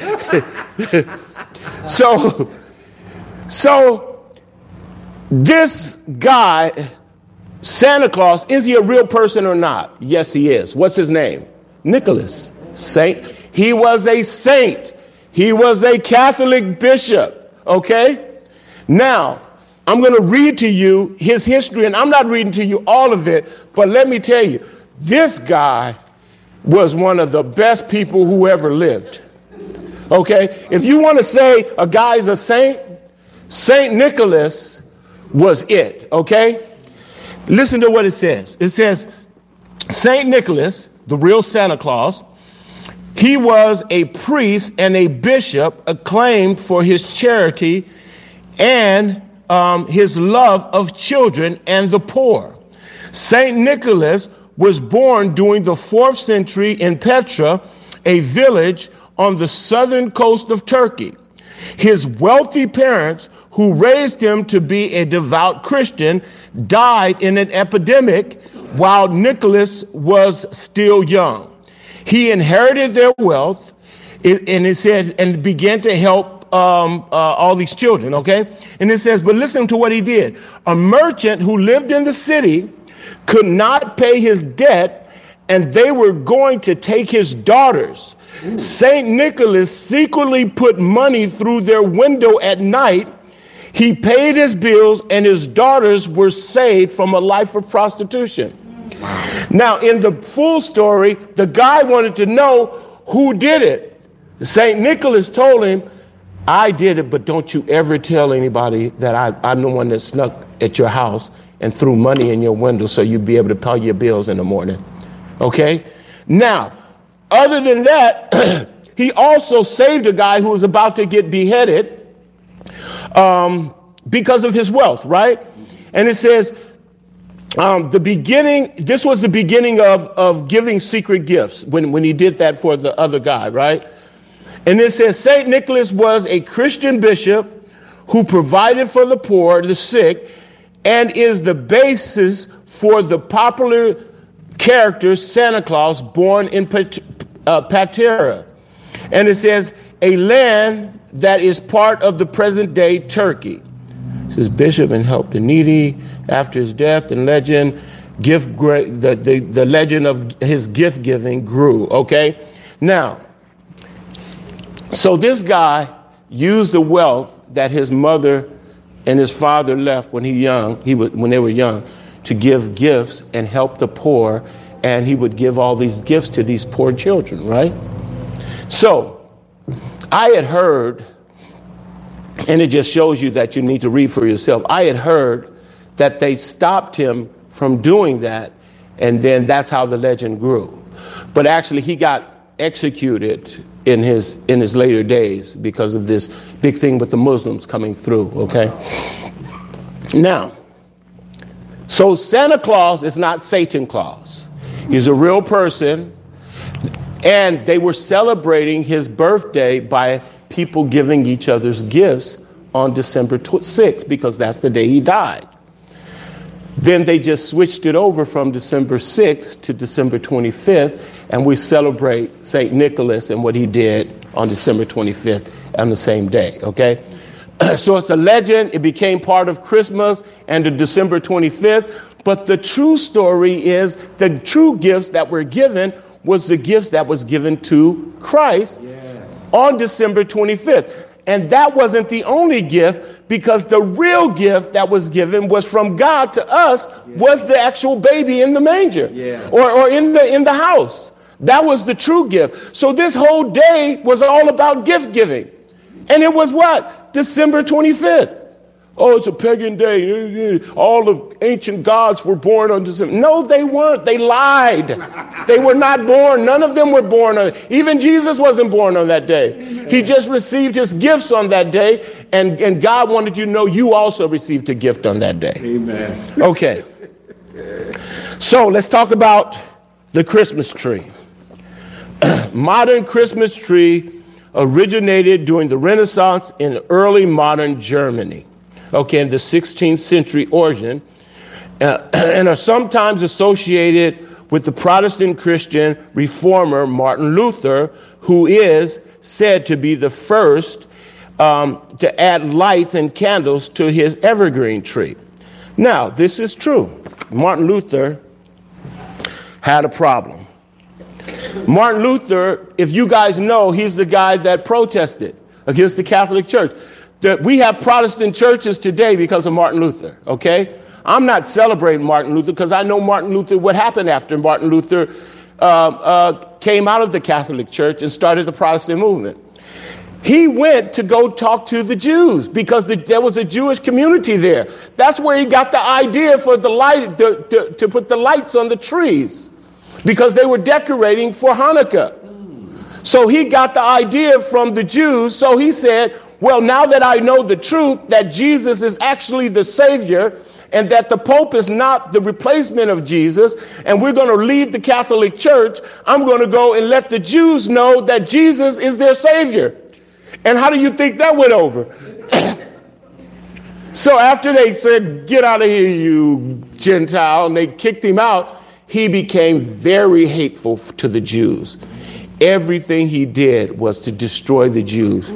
Speaker 1: So this guy, Santa Claus, is he a real person or not? Yes, he is. What's his name? Nicholas. Saint. He was a saint. He was a Catholic bishop. Okay? Now, I'm going to read to you his history, and I'm not reading to you all of it, but let me tell you, this guy was one of the best people who ever lived. Okay? If you want to say a guy's a saint, Saint Nicholas was it. Okay? Listen to what it says. It says, Saint Nicholas, the real Santa Claus, he was a priest and a bishop acclaimed for his charity and his love of children and the poor. Saint Nicholas was born during the 4th century in Petra, a village on the southern coast of Turkey. His wealthy parents, who raised him to be a devout Christian, died in an epidemic while Nicholas was still young. He inherited their wealth, and it said, and began to help all these children, okay? And it says, but listen to what he did. A merchant who lived in the city could not pay his debt, and they were going to take his daughters. St. Nicholas secretly put money through their window at night. He paid his bills, and his daughters were saved from a life of prostitution. Wow. Now, in the full story, the guy wanted to know who did it. St. Nicholas told him, I did it, but don't you ever tell anybody that I'm the one that snuck at your house and threw money in your window so you'd be able to pay your bills in the morning. Okay? Now, other than that, he also saved a guy who was about to get beheaded because of his wealth, right? And it says, this was the beginning of giving secret gifts when he did that for the other guy, right? And it says St. Nicholas was a Christian bishop who provided for the poor, the sick, and is the basis for the popular character Santa Claus born in Patera. And it says a land that is part of the present day Turkey. It says bishop and helped the needy after his death, and legend the legend of his gift giving grew. Okay, now, so this guy used the wealth that his mother and his father left when when they were young, to give gifts and help the poor, and he would give all these gifts to these poor children, right? So I had heard, and it just shows you that you need to read for yourself. I had heard that they stopped him from doing that, and then that's how the legend grew. But actually, he got executed in his later days because of this big thing with the Muslims coming through, okay? Now, so Santa Claus is not Satan Claus. He's a real person, and they were celebrating his birthday by people giving each other's gifts on December 6th because that's the day he died. Then they just switched it over from December 6th to December 25th, and we celebrate St. Nicholas and what he did on December 25th on the same day, okay? So it's a legend. It became part of Christmas and the December 25th, but the true story is the true gifts that were given was the gifts that was given to Christ on December 25th. And that wasn't the only gift, because the real gift that was given was from God to us, was the actual baby in the manger or in the house. That was the true gift. So this whole day was all about gift giving. And it was what? December 25th. Oh, it's a pagan day. All the ancient gods were born on December. No, they weren't. They lied. They were not born. None of them were born on it. Even Jesus wasn't born on that day. Amen. He just received his gifts on that day. And God wanted you to know you also received a gift on that day.
Speaker 2: Amen.
Speaker 1: Okay. So let's talk about the Christmas tree. Modern Christmas tree originated during the Renaissance in early modern Germany. Okay, in the 16th century origin, and are sometimes associated with the Protestant Christian reformer Martin Luther, who is said to be the first to add lights and candles to his evergreen tree. Now, this is true. Martin Luther had a problem. Martin Luther, if you guys know, he's the guy that protested against the Catholic Church. We have Protestant churches today because of Martin Luther, okay? I'm not celebrating Martin Luther because I know Martin Luther, what happened after Martin Luther came out of the Catholic Church and started the Protestant movement. He went to go talk to the Jews because there was a Jewish community there. That's where he got the idea for the light, to put the lights on the trees, because they were decorating for Hanukkah. So he got the idea from the Jews. So he said, well, now that I know the truth, that Jesus is actually the Savior, and that the Pope is not the replacement of Jesus, and we're going to leave the Catholic Church, I'm going to go and let the Jews know that Jesus is their Savior. And how do you think that went over? So after they said, get out of here, you Gentile, and they kicked him out, he became very hateful to the Jews. Everything he did was to destroy the Jews.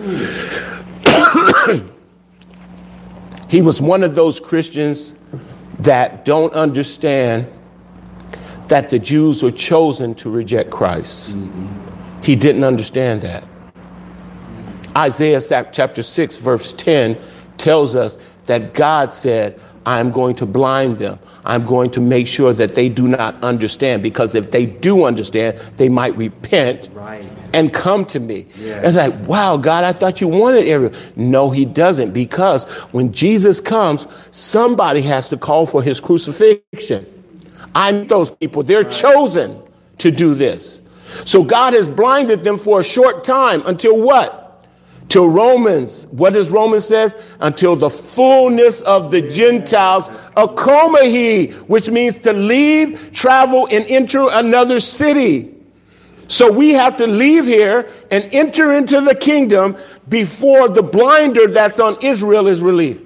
Speaker 1: He was one of those Christians that don't understand that the Jews were chosen to reject Christ. He didn't understand that. Isaiah chapter 6, verse 10 tells us that God said, I'm going to blind them. I'm going to make sure that they do not understand, because if they do understand, they might repent and come to me. Yeah. It's like, wow, God, I thought you wanted everyone. No, he doesn't, because when Jesus comes, somebody has to call for his crucifixion. I'm those people. They're chosen to do this. So God has blinded them for a short time until what? Till Romans. What does Romans says? Until the fullness of the Gentiles, akomahi, which means to leave, travel, and enter another city. So we have to leave here and enter into the kingdom before the blinder that's on Israel is relieved.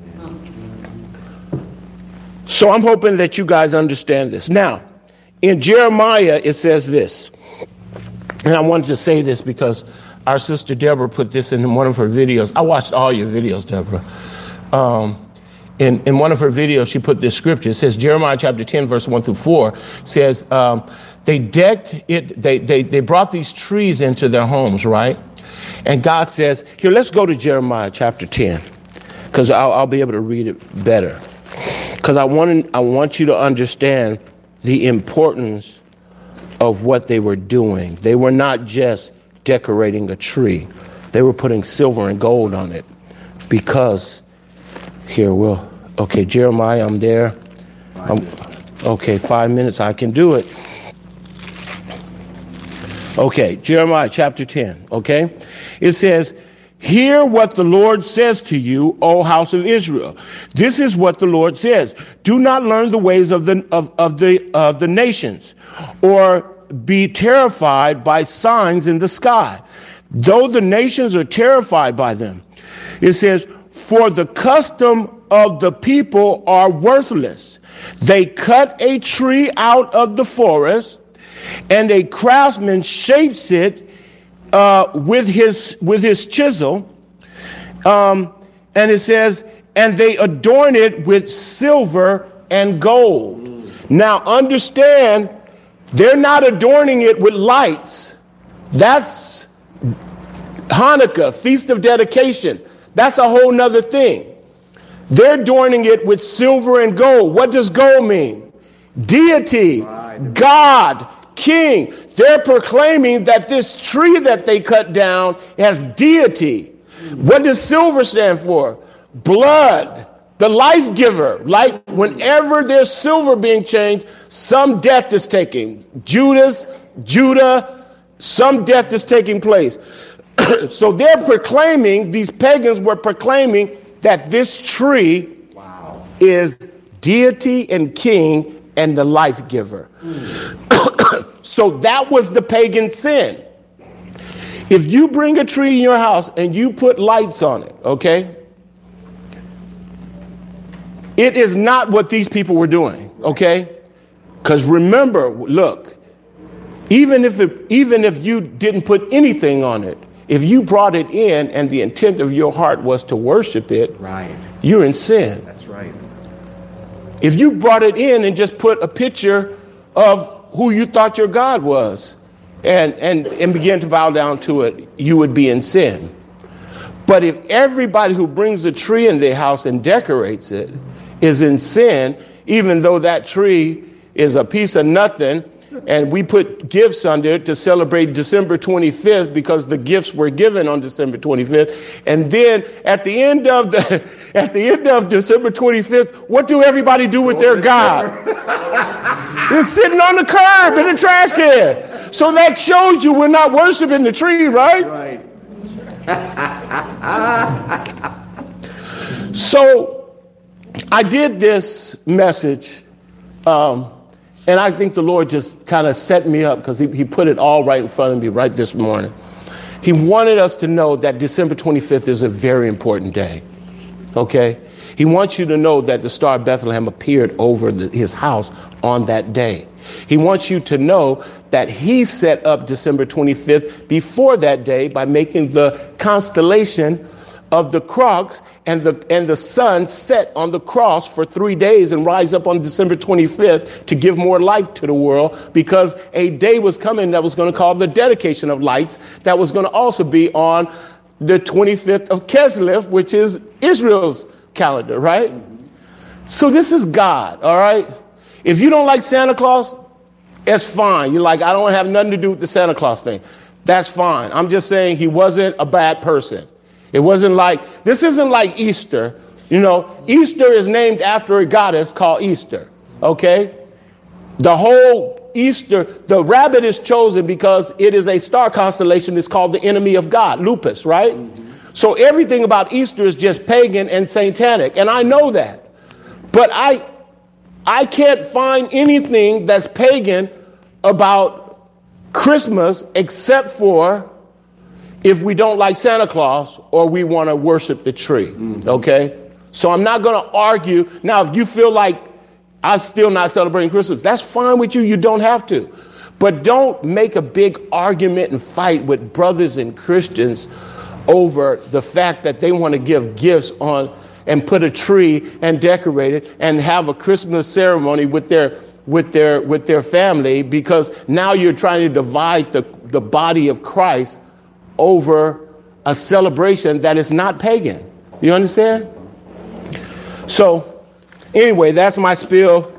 Speaker 1: So I'm hoping that you guys understand this. Now, in Jeremiah, it says this. And I wanted to say this because our sister Deborah put this in one of her videos. I watched all your videos, Deborah. In one of her videos, she put this scripture. It says, Jeremiah chapter 10, verse 1 through 4 says, they decked it. They brought these trees into their homes, right? And God says, here, let's go to Jeremiah chapter 10, because I'll be able to read it better. Because I want you to understand the importance of what they were doing. They were not just decorating a tree. They were putting silver and gold on it, because okay, Jeremiah, I'm there. Okay, 5 minutes, I can do it. Okay, Jeremiah chapter 10, okay? It says, hear what the Lord says to you, O house of Israel. This is what the Lord says. Do not learn the ways of the nations, or be terrified by signs in the sky, though the nations are terrified by them. It says, for the custom of the people are worthless. They cut a tree out of the forest, and a craftsman shapes it with his chisel. And it says, and they adorn it with silver and gold. Now understand, they're not adorning it with lights. That's Hanukkah, Feast of Dedication. That's a whole nother thing. They're adorning it with silver and gold. What does gold mean? Deity, God, King. They're proclaiming that this tree that they cut down has deity. What does silver stand for? Blood. The life giver. Like whenever there's silver being changed, some death is taking. Judah, some death is taking place. So they're proclaiming, these pagans were proclaiming that this tree is deity and king and the life giver. So that was the pagan sin. If you bring a tree in your house and you put lights on it, okay? It is not what these people were doing, okay? Because remember, look, even if you didn't put anything on it, if you brought it in and the intent of your heart was to worship it, you're in sin.
Speaker 2: That's right.
Speaker 1: If you brought it in and just put a picture of who you thought your God was and began to bow down to it, you would be in sin. But if everybody who brings a tree in their house and decorates it is in sin, even though that tree is a piece of nothing, and we put gifts under it to celebrate December 25th because the gifts were given on December 25th. And then at the end of December 25th, what do everybody do with their God? It's sitting on the curb in a trash can. So that shows you we're not worshiping the tree, right? So I did this message, and I think the Lord just kind of set me up because he put it all right in front of me right this morning. He wanted us to know that December 25th is a very important day, okay? He wants you to know that the Star of Bethlehem appeared over his house on that day. He wants you to know that he set up December 25th before that day by making the constellation of the cross and the sun set on the cross for 3 days and rise up on December 25th to give more light to the world, because a day was coming that was going to call the dedication of lights that was going to also be on the 25th of Kislev, which is Israel's calendar, right? So this is God, all right? If you don't like Santa Claus, it's fine. You're like, I don't have nothing to do with the Santa Claus thing. That's fine. I'm just saying he wasn't a bad person. It wasn't like, this isn't like Easter. You know, Easter is named after a goddess called Easter, okay? The whole Easter, the rabbit is chosen because it is a star constellation. It's called the enemy of God, Lupus, right? Mm-hmm. So everything about Easter is just pagan and satanic, and I know that. But I can't find anything that's pagan about Christmas except for if we don't like Santa Claus or we want to worship the tree, okay? So I'm not going to argue. Now, if you feel like I'm still not celebrating Christmas, that's fine with you. You don't have to. But don't make a big argument and fight with brothers and Christians over the fact that they want to give gifts on and put a tree and decorate it and have a Christmas ceremony with their family, because now you're trying to divide the body of Christ over a celebration that is not pagan. You understand? So anyway, that's my spiel.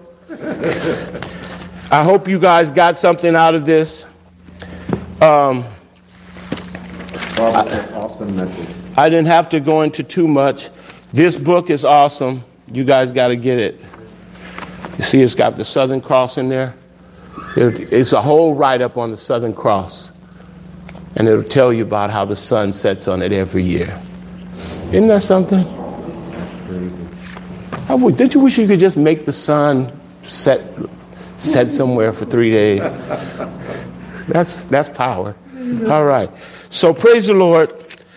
Speaker 1: I hope you guys got something out of this.
Speaker 2: Awesome message.
Speaker 1: I didn't have to go into too much. This book is awesome. You guys got to get it. You see, it's got the Southern Cross in there. It's a whole write-up on the Southern Cross. And it'll tell you about how the sun sets on it every year. Isn't that something? Did you wish you could just make the sun set somewhere for 3 days? That's power. All right. So praise the Lord.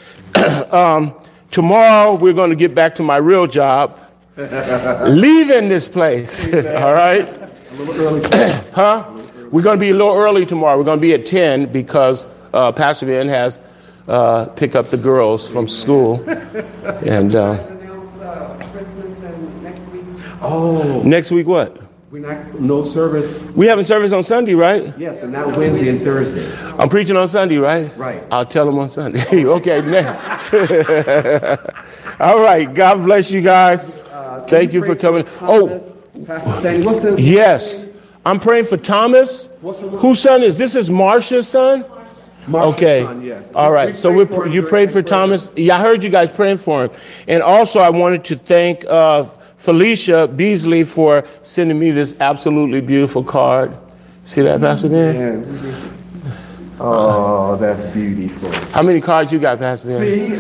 Speaker 1: Tomorrow we're going to get back to my real job, leaving this place. All right.
Speaker 2: A little early.
Speaker 1: Huh? We're going to be a little early tomorrow. We're going to be at 10 because Pastor Ben has pick up the girls from school. And
Speaker 4: Christmas and next week.
Speaker 2: Oh.
Speaker 1: Next week what?
Speaker 2: No service.
Speaker 1: We having service on Sunday, right?
Speaker 2: Yes, and not Wednesday and Thursday.
Speaker 1: I'm preaching on Sunday, right?
Speaker 2: Right.
Speaker 1: I'll tell them on Sunday. Okay, next. All right. God bless you guys. Thank you for coming.
Speaker 2: Pastor Sandy, what's the...
Speaker 1: Yes. I'm praying for Thomas. Whose son is this? Is Marsha's son? Okay.
Speaker 2: Son, yes.
Speaker 1: All right. So you prayed for Thomas. Yeah, I heard you guys praying for him. And also I wanted to thank Felicia Beasley for sending me this absolutely beautiful card. See that, Pastor Ben?
Speaker 2: Yeah. Oh, that's beautiful.
Speaker 1: How many cards you got, Pastor Ben?
Speaker 2: See?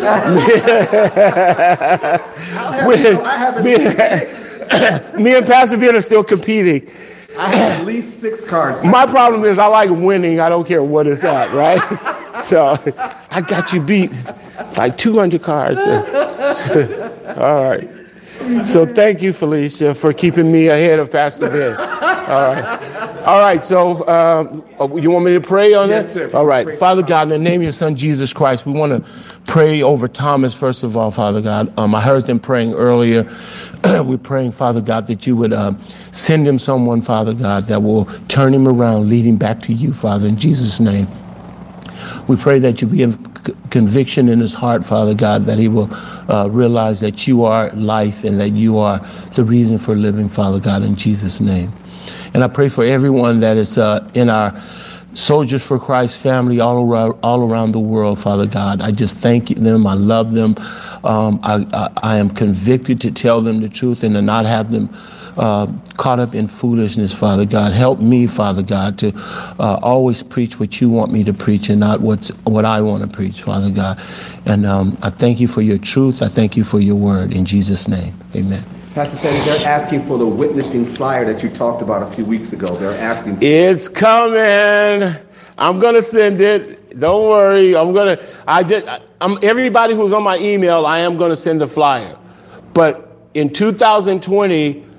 Speaker 1: Me and Pastor Ben are still competing.
Speaker 2: I have at least 6 cards.
Speaker 1: My problem is I like winning. I don't care what it's at, right? So I got you beat like 200 cards. All right. So thank you, Felicia, for keeping me ahead of Pastor Ben. All right. All right. So you want me to pray on that?
Speaker 2: Yes, sir.
Speaker 1: All right. Father God, in the name of your son, Jesus Christ, we want to pray over Thomas, first of all, Father God. I heard them praying earlier. We're praying, Father God, that you would send him someone, Father God, that will turn him around, lead him back to you, Father, in Jesus' name. We pray that you give conviction in his heart, Father God, that he will realize that you are life and that you are the reason for living, Father God, in Jesus' name. And I pray for everyone that is in our Soldiers for Christ family all around the world, Father God. I just thank them. I love them. I am convicted to tell them the truth and to not have them caught up in foolishness, Father God. Help me, Father God, to always preach what you want me to preach and not what I want to preach, Father God. And I thank you for your truth. I thank you for your word. In Jesus' name, amen.
Speaker 2: Pastor Sandy, they're asking for the witnessing flyer that you talked about a few weeks ago. They're asking.
Speaker 1: It's coming. I'm going to send it. Don't worry. Everybody who's on my email, I am going to send the flyer. But in 2020,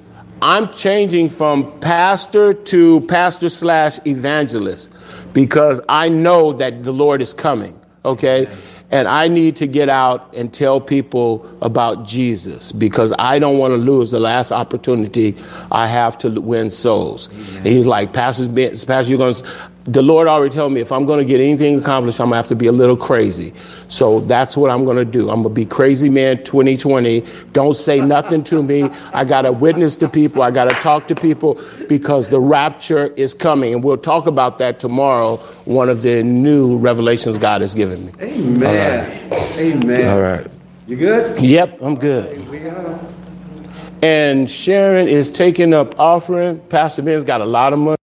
Speaker 1: I'm changing from pastor to pastor/evangelist because I know that the Lord is coming. Okay. And I need to get out and tell people about Jesus because I don't want to lose the last opportunity I have to win souls. And he's like, Pastor, you're going to, the Lord already told me if I'm going to get anything accomplished, I'm going to have to be a little crazy. So that's what I'm going to do. I'm going to be crazy man 2020. Don't say nothing to me. I got to witness to people. I got to talk to people because the rapture is coming. And we'll talk about that tomorrow, one of the new revelations God has given me.
Speaker 2: Amen. Amen.
Speaker 1: All right.
Speaker 2: You good?
Speaker 1: Yep, I'm good.
Speaker 2: We got
Speaker 1: And Sharon is taking up offering. Pastor Ben's got a lot of money.